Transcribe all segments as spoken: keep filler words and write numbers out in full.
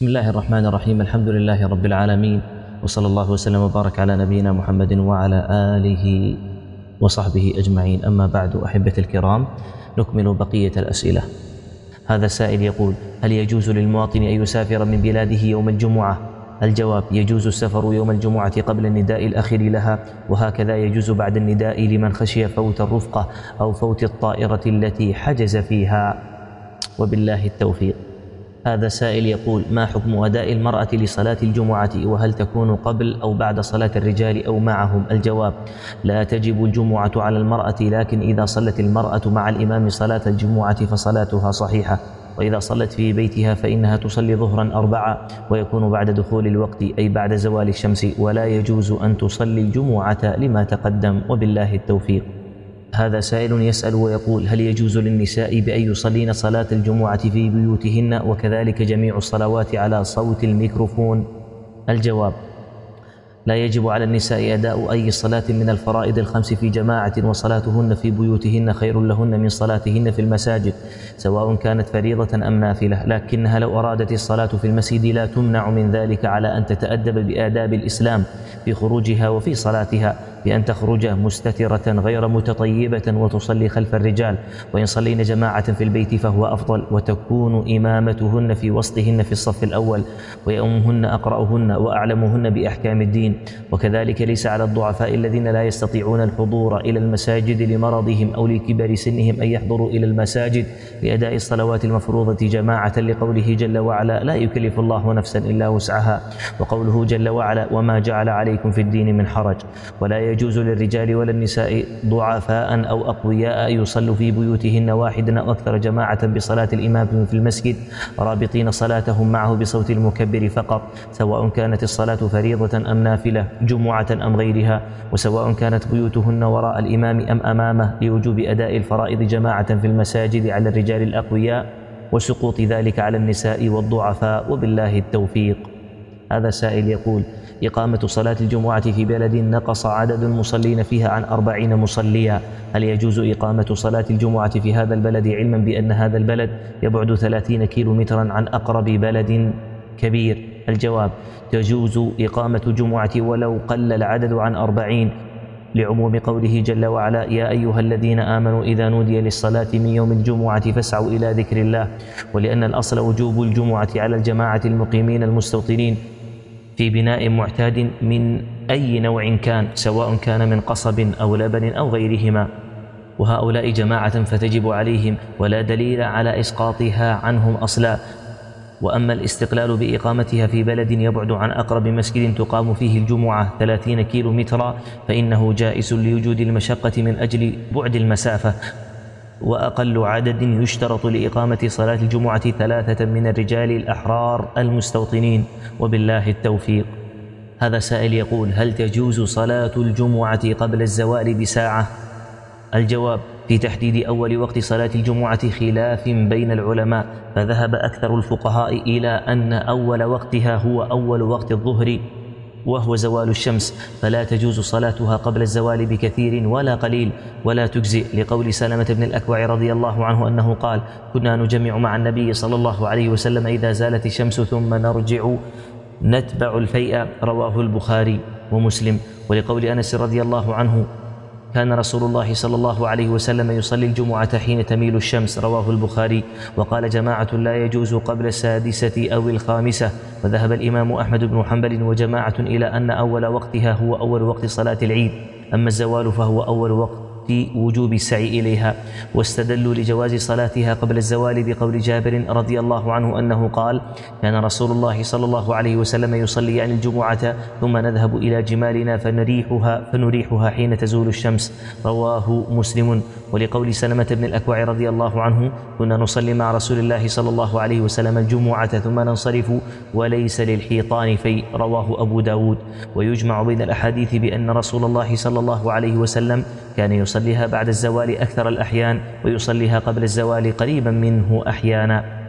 بسم الله الرحمن الرحيم. الحمد لله رب العالمين، وصلى الله وسلم وبارك على نبينا محمد وعلى آله وصحبه أجمعين. أما بعد، أحبة الكرام، نكمل بقية الأسئلة. هذا سائل يقول: هل يجوز للمواطن أن يسافر من بلاده يوم الجمعة؟ الجواب: يجوز السفر يوم الجمعة قبل النداء الأخير لها، وهكذا يجوز بعد النداء لمن خشي فوت الرفقة أو فوت الطائرة التي حجز فيها، وبالله التوفيق. هذا سائل يقول: ما حكم أداء المرأة لصلاة الجمعة، وهل تكون قبل أو بعد صلاة الرجال أو معهم؟ الجواب: لا تجب الجمعة على المرأة، لكن إذا صلت المرأة مع الإمام صلاة الجمعة فصلاتها صحيحة، وإذا صلت في بيتها فإنها تصلي ظهرا أربعة، ويكون بعد دخول الوقت أي بعد زوال الشمس، ولا يجوز أن تصلي الجمعة لما تقدم، وبالله التوفيق. هذا سائل يسأل ويقول: هل يجوز للنساء بأن يصلين صلاة الجمعة في بيوتهن وكذلك جميع الصلوات على صوت الميكروفون؟ الجواب: لا يجب على النساء أداء أي صلاة من الفرائض الخمس في جماعة، وصلاتهن في بيوتهن خير لهن من صلاتهن في المساجد، سواء كانت فريضة أم نافلة، لكنها لو أرادت الصلاة في المسجد لا تمنع من ذلك على أن تتأدب بآداب الإسلام في خروجها وفي صلاتها، بأن تخرج مستترة غير متطيبة وتصلي خلف الرجال، وإن صلين جماعة في البيت فهو أفضل، وتكون إمامتهن في وسطهن في الصف الأول، ويؤمهن أقرأهن وأعلمهن بأحكام الدين. وكذلك ليس على الضعفاء الذين لا يستطيعون الحضور إلى المساجد لمرضهم أو لكبر سنهم أن يحضروا إلى المساجد لأداء الصلوات المفروضة جماعة، لقوله جل وعلا: لا يكلف الله نفسا إلا وسعها، وقوله جل وعلا: وما جعل عليكم في الدين من حرج. ولا يجوز للرجال ولا النساء ضعفاء أو أقوياء أن يصلوا في بيوتهن واحدا أو أكثر جماعة بصلاة الإمام في المسجد، رابطين صلاتهم معه بصوت المكبر فقط، سواء كانت الصلاة فريضة أم نافلة، جمعة أم غيرها، وسواء كانت بيوتهن وراء الإمام أم أمامه، لوجوب أداء الفرائض جماعة في المساجد على الرجال الأقوياء، وسقوط ذلك على النساء والضعفاء، وبالله التوفيق. هذا سائل يقول: إقامة صلاة الجمعة في بلد نقص عدد المصلين فيها عن أربعين مصليا، هل يجوز إقامة صلاة الجمعة في هذا البلد، علما بأن هذا البلد يبعد ثلاثين كيلو مترا عن أقرب بلد كبير؟ الجواب: تجوز إقامة جمعة ولو قل العدد عن أربعين، لعموم قوله جل وعلا: يا أيها الذين آمنوا إذا نودي للصلاة من يوم الجمعة فاسعوا إلى ذكر الله، ولأن الأصل وجوب الجمعة على الجماعة المقيمين المستوطنين في بناء معتاد من أي نوع كان، سواء كان من قصب أو لبن أو غيرهما، وهؤلاء جماعة فتجب عليهم، ولا دليل على إسقاطها عنهم أصلا. وأما الاستقلال بإقامتها في بلد يبعد عن أقرب مسجد تقام فيه الجمعة ثلاثين كيلو مترا فإنه جائز لوجود المشقة من أجل بعد المسافة، وأقل عدد يشترط لإقامة صلاة الجمعة ثلاثة من الرجال الأحرار المستوطنين، وبالله التوفيق. هذا سائل يقول: هل تجوز صلاة الجمعة قبل الزوال بساعة؟ الجواب: في تحديد أول وقت صلاة الجمعة خلاف بين العلماء، فذهب أكثر الفقهاء إلى أن أول وقتها هو أول وقت الظهر وهو زوال الشمس، فلا تجوز صلاتها قبل الزوال بكثير ولا قليل، ولا تجزئ، لقول سلمة بن الأكوع رضي الله عنه أنه قال: كنا نجمع مع النبي صلى الله عليه وسلم إذا زالت الشمس ثم نرجع نتبع الفيء، رواه البخاري ومسلم. ولقول أنس رضي الله عنه: كان رسول الله صلى الله عليه وسلم يصلي الجمعة حين تميل الشمس، رواه البخاري. وقال جماعة: لا يجوز قبل السادسة أو الخامسة. وذهب الإمام أحمد بن حنبل وجماعة إلى أن أول وقتها هو أول وقت صلاة العيد، أما الزوال فهو أول وقت وجوب السعي إليها، واستدلوا لجواز صلاتها قبل الزوال بقول جابر رضي الله عنه أنه قال: كان رسول الله صلى الله عليه وسلم يصلي عن الجمعة ثم نذهب إلى جمالنا فنريحها, فنريحها حين تزول الشمس، رواه مسلم. ولقول سلمة بن الأكوع رضي الله عنه: كنا نصلي مع رسول الله صلى الله عليه وسلم الجمعة ثم ننصرف وليس للحيطان في، رواه أبو داود. ويجمع بين الأحاديث بأن رسول الله صلى الله عليه وسلم كان يصليها بعد الزوال أكثر الأحيان، ويصليها قبل الزوال قريبا منه أحيانا.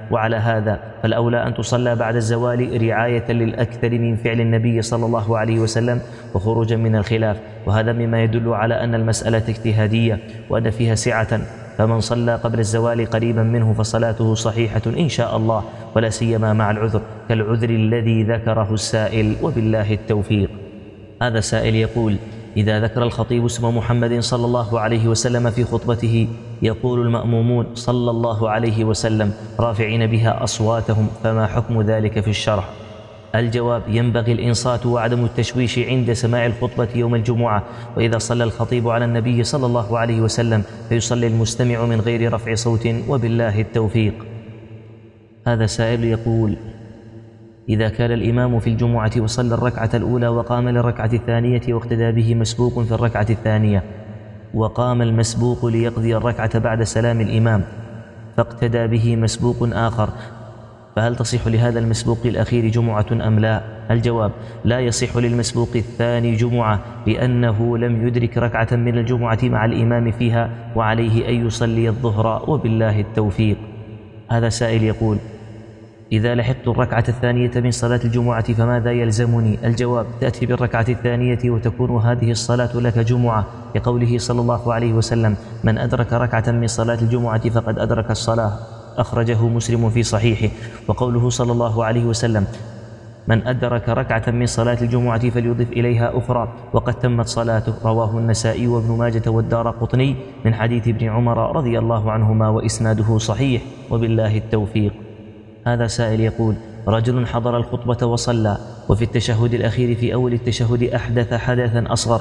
وعلى هذا فالأولى أن تصلى بعد الزوال رعاية للأكثر من فعل النبي صلى الله عليه وسلم وخروجا من الخلاف، وهذا مما يدل على أن المسألة اجتهادية وأن فيها سعة، فمن صلى قبل الزوال قريبا منه فصلاته صحيحة إن شاء الله، ولا سيما مع العذر كالعذر الذي ذكره السائل، وبالله التوفيق. هذا سائل يقول: إذا ذكر الخطيب اسم محمد صلى الله عليه وسلم في خطبته يقول المأمومون صلى الله عليه وسلم رافعين بها أصواتهم، فما حكم ذلك في الشرع؟ الجواب: ينبغي الإنصات وعدم التشويش عند سماع الخطبة يوم الجمعة، وإذا صلى الخطيب على النبي صلى الله عليه وسلم فيصلي المستمع من غير رفع صوت، وبالله التوفيق. هذا سائل يقول: إذا كان الإمام في الجمعة وصلى الركعة الأولى وقام للركعة الثانية واقتدى به مسبوق في الركعة الثانية، وقام المسبوق ليقضي الركعة بعد سلام الإمام فاقتدى به مسبوق آخر، فهل تصح لهذا المسبوق الأخير جمعة أم لا؟ الجواب: لا يصح للمسبوق الثاني جمعة، لأنه لم يدرك ركعة من الجمعة مع الإمام فيها، وعليه أن يصلي الظهر، وبالله التوفيق. هذا سائل يقول: إذا لحقت الركعة الثانية من صلاة الجمعة فماذا يلزمني؟ الجواب: تأتي بالركعة الثانية وتكون هذه الصلاة لك جمعة، لقوله صلى الله عليه وسلم: من أدرك ركعة من صلاة الجمعة فقد أدرك الصلاة، أخرجه مسلم في صحيحه. وقوله صلى الله عليه وسلم: من أدرك ركعة من صلاة الجمعة فليضف إليها أخرى وقد تمت صلاته، رواه النسائي وابن ماجة والدارقطني من حديث ابن عمر رضي الله عنهما، وإسناده صحيح، وبالله التوفيق. هذا سائل يقول: رجل حضر الخطبة وصلى، وفي التشهد الأخير في أول التشهد أحدث حدثا أصغر،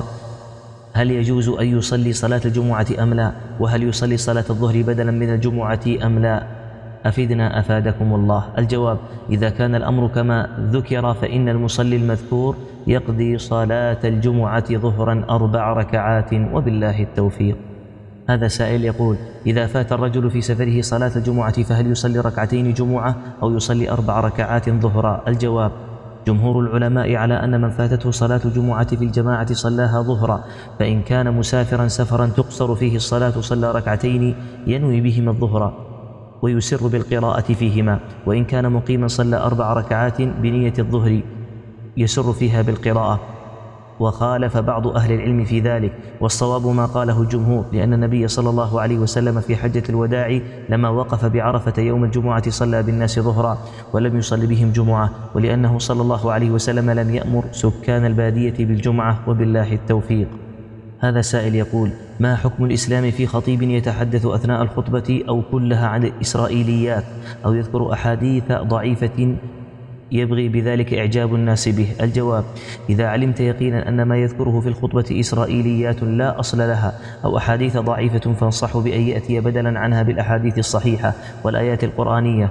هل يجوز أن يصلي صلاة الجمعة أم لا؟ وهل يصلي صلاة الظهر بدلا من الجمعة أم لا؟ أفيدنا أفادكم الله. الجواب: إذا كان الأمر كما ذكر فإن المصلي المذكور يقضي صلاة الجمعة ظهرا أربع ركعات، وبالله التوفيق. هذا سائل يقول: إذا فات الرجل في سفره صلاة الجمعة فهل يصلي ركعتين جمعة أو يصلي أربع ركعات ظهرا؟ الجواب: جمهور العلماء على أن من فاتته صلاة الجمعة في الجماعة صلاها ظهرا، فإن كان مسافرا سفرا تقصر فيه الصلاة صلى ركعتين ينوي بهما الظهر ويسر بالقراءة فيهما، وإن كان مقيما صلى أربع ركعات بنية الظهر يسر فيها بالقراءة. وخالف بعض أهل العلم في ذلك، والصواب ما قاله الجمهور، لأن النبي صلى الله عليه وسلم في حجة الوداع لما وقف بعرفة يوم الجمعة صلى بالناس ظهرا ولم يصل بهم جمعة، ولأنه صلى الله عليه وسلم لم يأمر سكان البادية بالجمعة، وبالله التوفيق. هذا سائل يقول: ما حكم الإسلام في خطيب يتحدث أثناء الخطبة أو كلها عن الإسرائيليات أو يذكر أحاديث ضعيفة يبغي بذلك إعجاب الناس به؟ الجواب: إذا علمت يقينا أن ما يذكره في الخطبة إسرائيليات لا أصل لها أو أحاديث ضعيفة فانصح بأن يأتي بدلا عنها بالأحاديث الصحيحة والآيات القرآنية،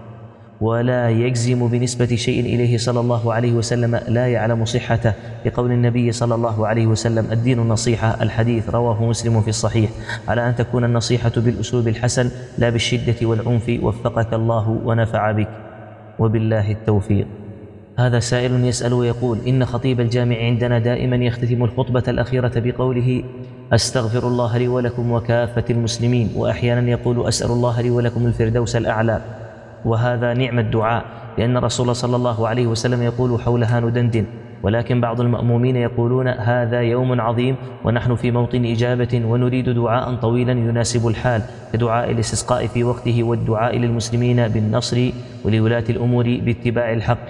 ولا يجزم بنسبة شيء إليه صلى الله عليه وسلم لا يعلم صحته، لقول النبي صلى الله عليه وسلم: الدين النصيحة. الحديث رواه مسلم في الصحيح، على أن تكون النصيحة بالأسلوب الحسن لا بالشدة والعنف، وفقك الله ونفع بك، وبالله التوفيق. هذا سائل يسأل ويقول: إن خطيب الجامع عندنا دائما يختتم الخطبة الأخيرة بقوله: أستغفر الله لي ولكم وكافة المسلمين، وأحيانا يقول: أسأل الله لي ولكم الفردوس الأعلى، وهذا نعم الدعاء، لأن الرسول صلى الله عليه وسلم يقول: حولها ندندن. ولكن بعض المأمومين يقولون: هذا يوم عظيم ونحن في موطن إجابة ونريد دعاء طويلا يناسب الحال، كدعاء الاستسقاء في وقته، والدعاء للمسلمين بالنصر، ولولاة الأمور باتباع الحق،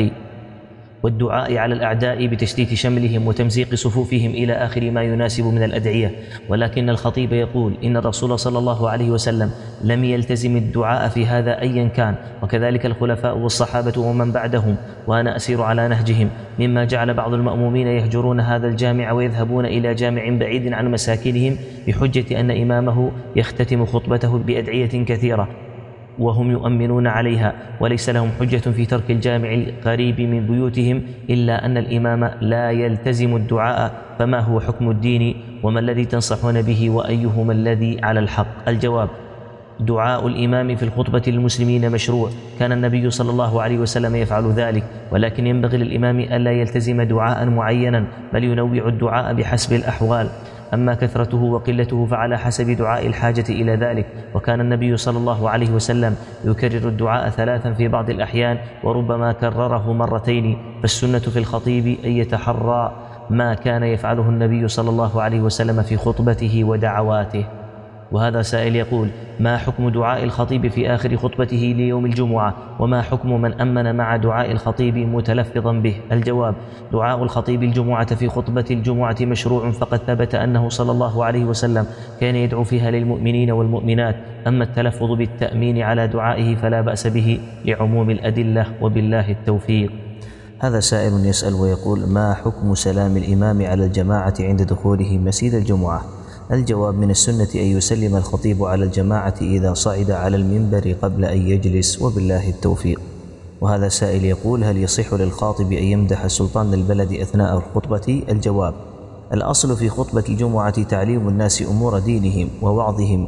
والدعاء على الأعداء بتشتيت شملهم وتمزيق صفوفهم، إلى آخر ما يناسب من الأدعية. ولكن الخطيب يقول: إن الرسول صلى الله عليه وسلم لم يلتزم الدعاء في هذا أيا كان، وكذلك الخلفاء والصحابة ومن بعدهم، وأنا أسير على نهجهم، مما جعل بعض المأمومين يهجرون هذا الجامع ويذهبون إلى جامع بعيد عن مساكنهم بحجة أن إمامه يختتم خطبته بأدعية كثيرة وهم يؤمنون عليها، وليس لهم حجة في ترك الجامع القريب من بيوتهم، إلا أن الإمام لا يلتزم الدعاء. فما هو حكم الدين؟ وما الذي تنصحون به؟ وأيهما الذي على الحق؟ الجواب: دعاء الإمام في الخطبة للمسلمين مشروع، كان النبي صلى الله عليه وسلم يفعل ذلك، ولكن ينبغي للإمام ألا يلتزم دعاء معينا، بل ينوع الدعاء بحسب الأحوال. أما كثرته وقلته فعلى حسب دعاء الحاجة إلى ذلك. وكان النبي صلى الله عليه وسلم يكرر الدعاء ثلاثا في بعض الأحيان، وربما كرره مرتين. فالسنة في الخطيب أن يتحرى ما كان يفعله النبي صلى الله عليه وسلم في خطبته ودعواته. وهذا سائل يقول: ما حكم دعاء الخطيب في آخر خطبته ليوم الجمعة؟ وما حكم من أمن مع دعاء الخطيب متلفظا به؟ الجواب: دعاء الخطيب الجمعة في خطبة الجمعة مشروع، فقد ثبت أنه صلى الله عليه وسلم كان يدعو فيها للمؤمنين والمؤمنات. أما التلفظ بالتأمين على دعائه فلا بأس به لعموم الأدلة، وبالله التوفيق. هذا سائل يسأل ويقول: ما حكم سلام الإمام على الجماعة عند دخوله مسجد الجمعة؟ الجواب: من السنة أن يسلم الخطيب على الجماعة إذا صعد على المنبر قبل أن يجلس، وبالله التوفيق. وهذا سائل يقول: هل يصح للخاطب أن يمدح سلطان البلد أثناء الخطبة؟ الجواب: الأصل في خطبة الجمعة تعليم الناس أمور دينهم ووعظهم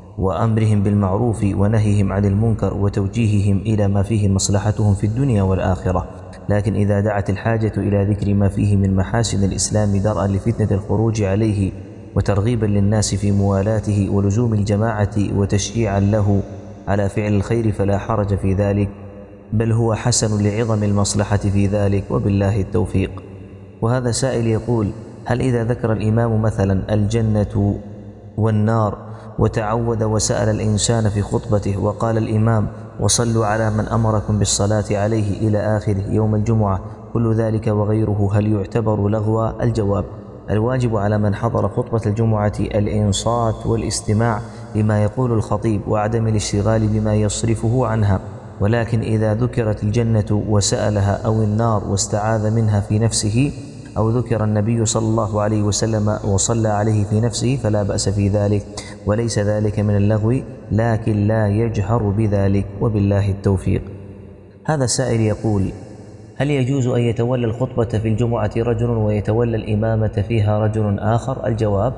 وأمرهم بالمعروف ونهيهم عن المنكر وتوجيههم إلى ما فيه مصلحتهم في الدنيا والآخرة. لكن إذا دعت الحاجة إلى ذكر ما فيه من محاسن الإسلام درءا لفتنة الخروج عليه وترغيبا للناس في موالاته ولزوم الجماعة وتشجيعا له على فعل الخير فلا حرج في ذلك، بل هو حسن لعظم المصلحة في ذلك، وبالله التوفيق. وهذا سائل يقول: هل إذا ذكر الإمام مثلا الجنة والنار وتعوذ وسأل الإنسان في خطبته وقال الإمام: وصلوا على من أمركم بالصلاة عليه إلى آخره يوم الجمعة، كل ذلك وغيره هل يعتبر لغوا؟ الجواب: الواجب على من حضر خطبة الجمعة الإنصات والاستماع لما يقول الخطيب وعدم الاشتغال بما يصرفه عنها. ولكن إذا ذكرت الجنة وسألها أو النار واستعاذ منها في نفسه، أو ذكر النبي صلى الله عليه وسلم وصلى عليه في نفسه فلا بأس في ذلك، وليس ذلك من اللغو، لكن لا يجهر بذلك، وبالله التوفيق. هذا سائل يقول: هل يجوز أن يتولى الخطبة في الجمعة رجل ويتولى الإمامة فيها رجل آخر؟ الجواب: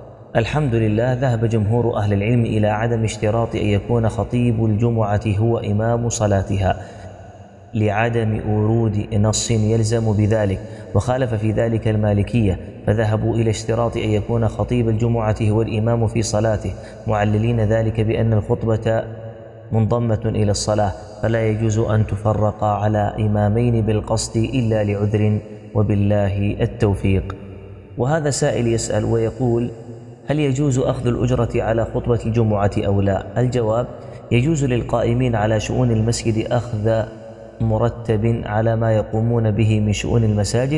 الحمد لله، ذهب جمهور أهل العلم إلى عدم اشتراط أن يكون خطيب الجمعة هو إمام صلاتها لعدم ورود نص يلزم بذلك، وخالف في ذلك المالكية، فذهبوا إلى اشتراط أن يكون خطيب الجمعة هو الإمام في صلاته، معللين ذلك بأن الخطبة منضمة إلى الصلاة، فلا يجوز أن تفرق على إمامين بالقصد إلا لعذر، وبالله التوفيق. وهذا سائل يسأل ويقول: هل يجوز أخذ الأجرة على خطبة الجمعة أو لا؟ الجواب: يجوز للقائمين على شؤون المسجد أخذ مرتب على ما يقومون به من شؤون المساجد،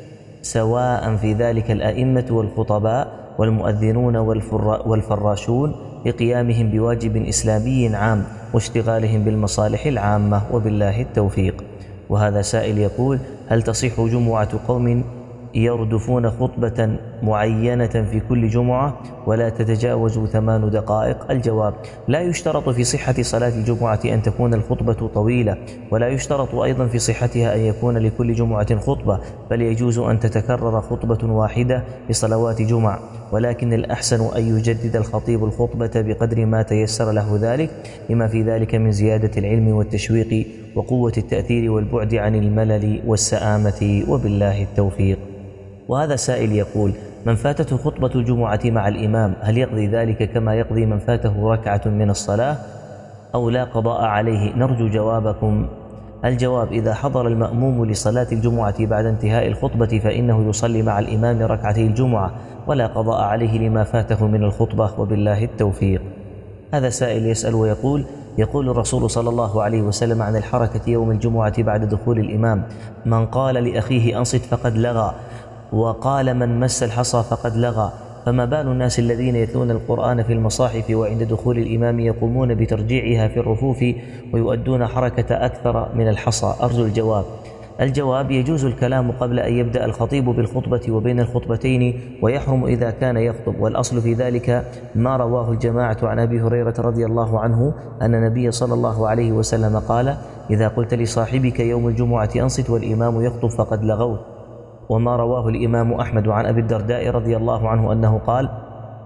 سواء في ذلك الأئمة والخطباء والمؤذنون والفراشون لقيامهم بواجب إسلامي عام واشتغالهم بالمصالح العامة، وبالله التوفيق. وهذا سائل يقول: هل تصح جمعة قوم يردفون خطبة معينة في كل جمعة ولا تتجاوز ثمان دقائق؟ الجواب: لا يشترط في صحة صلاة الجمعة أن تكون الخطبة طويلة، ولا يشترط أيضا في صحتها أن يكون لكل جمعة خطبة، بل يجوز أن تتكرر خطبة واحدة لصلوات جمع، ولكن الأحسن أن يجدد الخطيب الخطبة بقدر ما تيسر له ذلك، لما في ذلك من زيادة العلم والتشويق وقوة التأثير والبعد عن الملل والسآمة، وبالله التوفيق. وهذا سائل يقول: من فاتته خطبة الجمعة مع الإمام هل يقضي ذلك كما يقضي من فاته ركعة من الصلاة أو لا قضاء عليه؟ نرجو جوابكم. الجواب: إذا حضر المأموم لصلاة الجمعة بعد انتهاء الخطبة فإنه يصلي مع الإمام ركعتي الجمعة ولا قضاء عليه لما فاته من الخطبة، وبالله التوفيق. هذا سائل يسأل ويقول: يقول الرسول صلى الله عليه وسلم عن الحركة يوم الجمعة بعد دخول الإمام: من قال لأخيه أنصت فقد لغى، وقال من مس الحصى فقد لغى، فما بال الناس الذين يتلون القرآن في المصاحف وعند دخول الإمام يقومون بترجيعها في الرفوف ويؤدون حركة أكثر من الحصى؟ أرجو الجواب. الجواب: يجوز الكلام قبل أن يبدأ الخطيب بالخطبة وبين الخطبتين، ويحرم إذا كان يخطب، والأصل في ذلك ما رواه الجماعة عن أبي هريرة رضي الله عنه أن النبي صلى الله عليه وسلم قال: إذا قلت لصاحبك يوم الجمعة أنصت والإمام يخطب فقد لغوت. وما رواه الإمام أحمد عن أبي الدرداء رضي الله عنه أنه قال: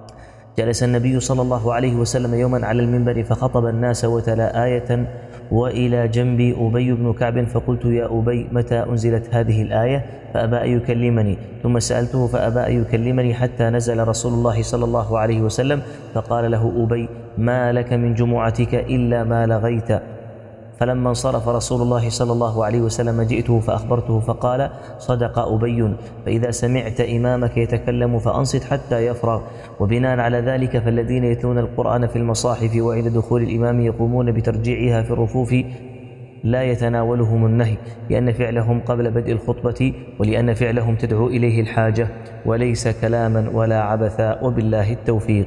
جلس النبي صلى الله عليه وسلم يوما على المنبر فخطب الناس وتلا آية وإلى جنبي أبي بن كعب، فقلت يا أبي متى أنزلت هذه الآية؟ فأبى أن يكلمني، ثم سألته فأبى أن يكلمني حتى نزل رسول الله صلى الله عليه وسلم فقال له أبي ما لك من جمعتك إلا ما لغيت. فلما انصرف رسول الله صلى الله عليه وسلم جئته فأخبرته فقال صدق أبي، فإذا سمعت إمامك يتكلم فأنصت حتى يفرغ. وبناء على ذلك فالذين يتلون القرآن في المصاحف وعند دخول الإمام يقومون بترجيعها في الرفوف لا يتناولهم النهي، لأن فعلهم قبل بدء الخطبة ولأن فعلهم تدعو إليه الحاجة وليس كلاما ولا عبثا، وبالله التوفيق.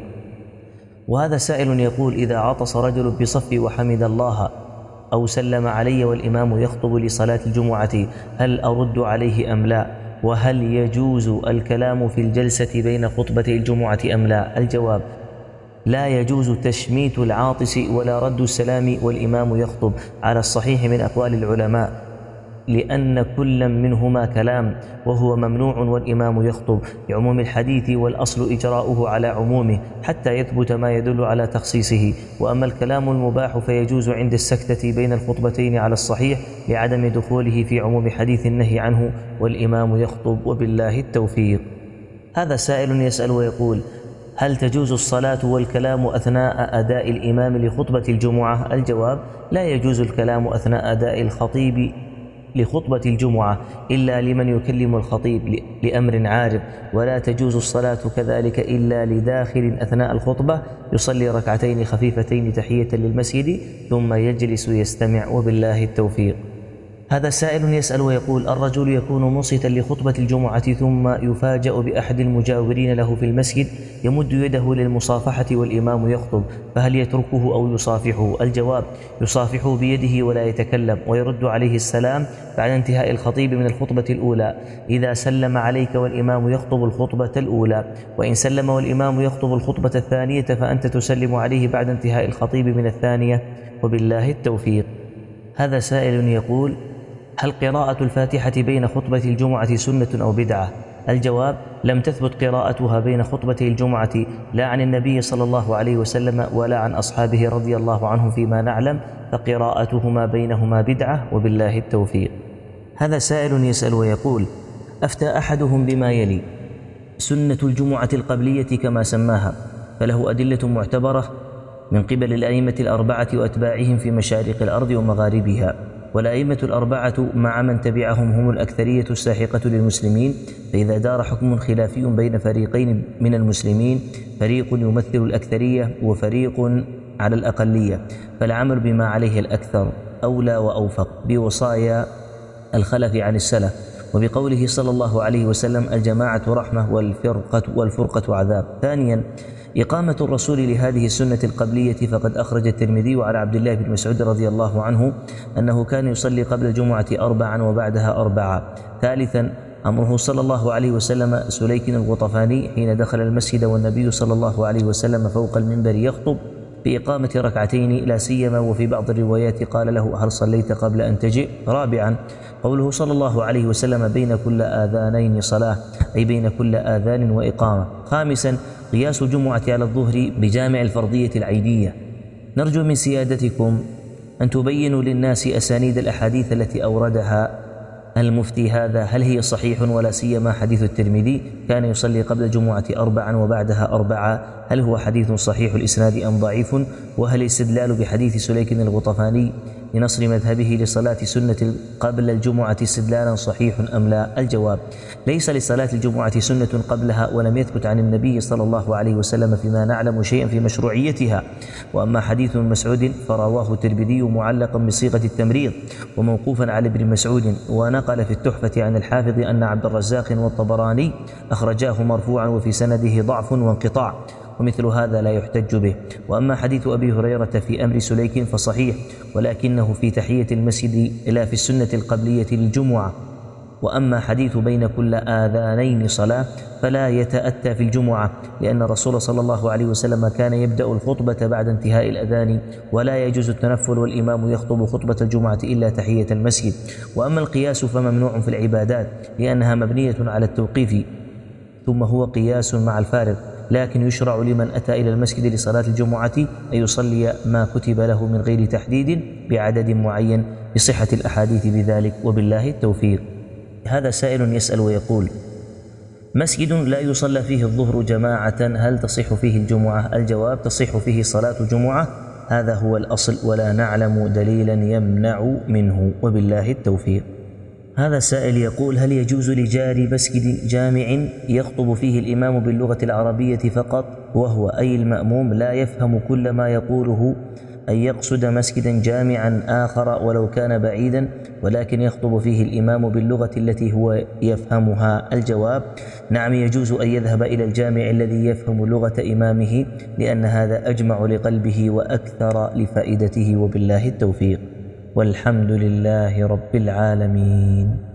وهذا سائل يقول إذا عطس رجل بصفي وحمد الله أو سلم علي والإمام يخطب لصلاة الجمعة هل أرد عليه أم لا؟ وهل يجوز الكلام في الجلسة بين خطبتي الجمعة أم لا؟ الجواب لا يجوز تشميت العاطس ولا رد السلام والإمام يخطب على الصحيح من أقوال العلماء، لأن كل منهما كلام وهو ممنوع والإمام يخطب لعموم الحديث، والأصل إجراؤه على عمومه حتى يثبت ما يدل على تخصيصه. وأما الكلام المباح فيجوز عند السكتة بين الخطبتين على الصحيح لعدم دخوله في عموم حديث النهي عنه والإمام يخطب، وبالله التوفيق. هذا سائل يسأل ويقول هل تجوز الصلاة والكلام أثناء أداء الإمام لخطبة الجمعة؟ الجواب لا يجوز الكلام أثناء أداء الخطيب لخطبة الجمعة إلا لمن يكلم الخطيب لأمر عارض، ولا تجوز الصلاة كذلك إلا لداخل أثناء الخطبة يصلي ركعتين خفيفتين تحية للمسجد ثم يجلس يستمع، وبالله التوفيق. هذا سائل يسأل ويقول الرجل يكون منصتا لخطبة الجمعة ثم يفاجأ بأحد المجاورين له في المسجد يمد يده للمصافحة والإمام يخطب، فهل يتركه أو يصافحه؟ الجواب يصافحه بيده ولا يتكلم، ويرد عليه السلام بعد انتهاء الخطيب من الخطبة الأولى إذا سلم عليك والإمام يخطب الخطبة الأولى، وإن سلم والإمام يخطب الخطبة الثانية فأنت تسلم عليه بعد انتهاء الخطيب من الثانية، وبالله التوفيق. هذا سائل يقول هل قراءة الفاتحة بين خطبة الجمعة سنة أو بدعة؟ الجواب لم تثبت قراءتها بين خطبتي الجمعة لا عن النبي صلى الله عليه وسلم ولا عن أصحابه رضي الله عنهم فيما نعلم، فقراءتهما بينهما بدعة، وبالله التوفيق. هذا سائل يسأل ويقول أفتى أحدهم بما يلي: سنة الجمعة القبلية كما سماها، فله أدلة معتبرة من قبل الأئمة الأربعة وأتباعهم في مشارق الأرض ومغاربها، والأئمة الأربعة مع من تبعهم هم الأكثرية الساحقة للمسلمين، فإذا دار حكم خلافي بين فريقين من المسلمين فريق يمثل الأكثرية وفريق على الأقلية، فالعمل بما عليه الأكثر أولى وأوفق بوصايا الخلف عن السلف، وبقوله صلى الله عليه وسلم الجماعة رحمة والفرقة, والفرقة عذاب. ثانيا إقامة الرسول لهذه السنة القبلية، فقد أخرج الترمذي على عبد الله بن مسعود رضي الله عنه أنه كان يصلي قبل الجمعة أربعا وبعدها أربعا. ثالثا أمره صلى الله عليه وسلم سليك الغطفاني حين دخل المسجد والنبي صلى الله عليه وسلم فوق المنبر يخطب بإقامة ركعتين لا سيما وفي بعض الروايات قال له هل صليت قبل أن تجئ؟ رابعا قوله صلى الله عليه وسلم بين كل آذانين صلاة، أي بين كل آذان وإقامة. خامسا قياس الجمعة على الظهر بجامع الفرضية العيدية. نرجو من سيادتكم أن تبينوا للناس أسانيد الأحاديث التي أوردها المفتي هذا، هل هي صحيح؟ ولا سيما حديث الترمذي كان يصلي قبل الجمعة أربعا وبعدها أربعا، هل هو حديث صحيح الإسناد أم ضعيف؟ وهل الاستدلال بحديث سليك الغطفاني لنصر مذهبه لصلاة سنة قبل الجمعة استدلالا صحيح أم لا؟ الجواب ليس لصلاة الجمعة سنة قبلها، ولم يثبت عن النبي صلى الله عليه وسلم فيما نعلم شيئا في مشروعيتها. وأما حديث مسعود فرواه الترمذي معلقا بصيغة التمريض وموقوفا على ابن مسعود، ونقل في التحفة عن الحافظ أن عبد الرزاق والطبراني أخرجاه مرفوعا وفي سنده ضعف وانقطاع، ومثل هذا لا يحتج به. وأما حديث أبي هريرة في أمر سليك فصحيح، ولكنه في تحية المسجد لا في السنة القبلية للجمعة. وأما حديث بين كل آذانين صلاة فلا يتأتى في الجمعة، لأن الرسول صلى الله عليه وسلم كان يبدأ الخطبة بعد انتهاء الأذان، ولا يجوز التنفل والإمام يخطب خطبة الجمعة إلا تحية المسجد. وأما القياس فممنوع في العبادات لأنها مبنية على التوقيف، ثم هو قياس مع الفارق، لكن يشرع لمن أتى إلى المسجد لصلاة الجمعة أن يصلي ما كتب له من غير تحديد بعدد معين لصحة الأحاديث بذلك، وبالله التوفيق. هذا سائل يسأل ويقول: مسجد لا يصلى فيه الظهر جماعة هل تصح فيه الجمعة؟ الجواب: تصح فيه صلاة جمعة، هذا هو الأصل، ولا نعلم دليلا يمنع منه، وبالله التوفيق. هذا سائل يقول: هل يجوز لجار مسجد جامع يخطب فيه الإمام باللغة العربية فقط، وهو أي المأموم لا يفهم كل ما يقوله، أن يقصد مسجدا جامعا آخر ولو كان بعيدا ولكن يخطب فيه الإمام باللغة التي هو يفهمها؟ الجواب: نعم، يجوز أن يذهب إلى الجامع الذي يفهم لغة إمامه، لأن هذا أجمع لقلبه وأكثر لفائدته، وبالله التوفيق، والحمد لله رب العالمين.